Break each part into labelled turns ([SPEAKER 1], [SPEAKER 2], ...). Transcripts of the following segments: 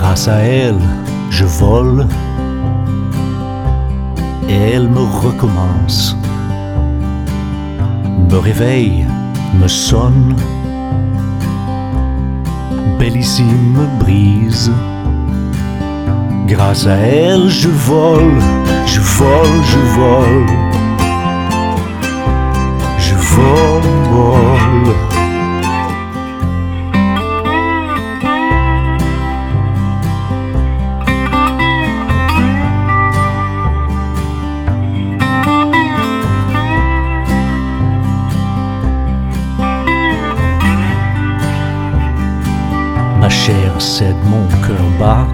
[SPEAKER 1] Grâce à elle, je vole et elle me recommence, me réveille, me sonne, bellissime me brise. Grâce à elle, je vole, je vole, je vole, je vole. Ma chair cède, mon cœur bat,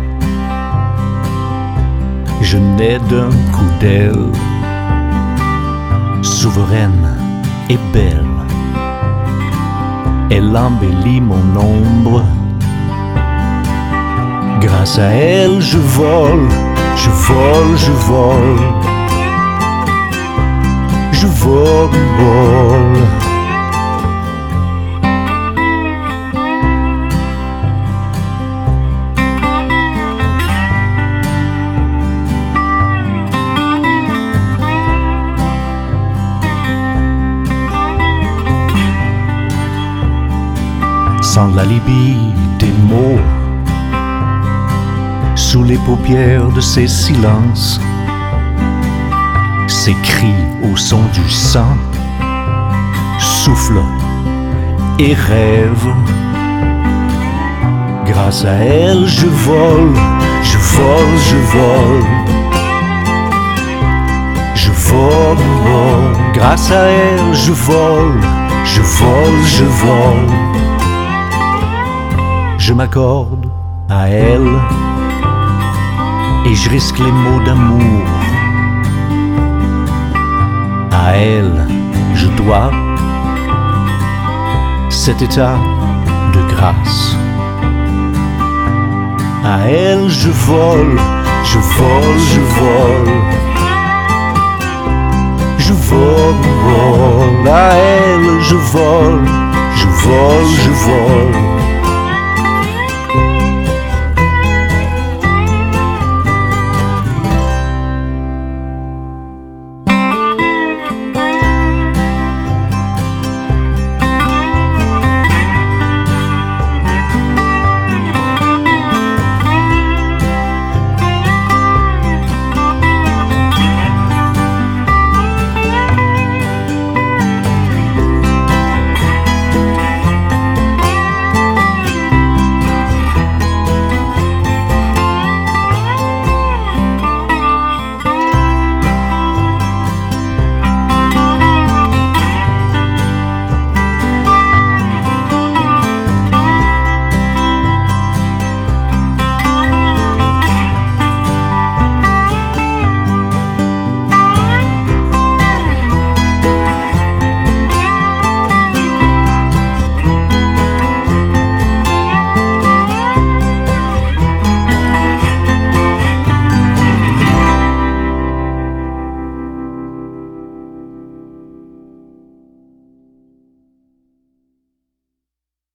[SPEAKER 1] je nais d'un coup d'aile, souveraine et belle. Elle embellit mon ombre. Grâce à elle, je vole, je vole, je vole, je vole. Sans l'alibi des mots, sous les paupières de ses silences, ses cris au son du sang, souffle et rêve. Grâce à elle, je vole, je vole, je vole, je vole. Grâce à elle, je vole, je vole, je vole. Je m'accorde à elle et je risque les mots d'amour. À elle, je dois cet état de grâce. À elle, je vole, je vole, je vole, je vole. À elle, je vole, je vole, je vole.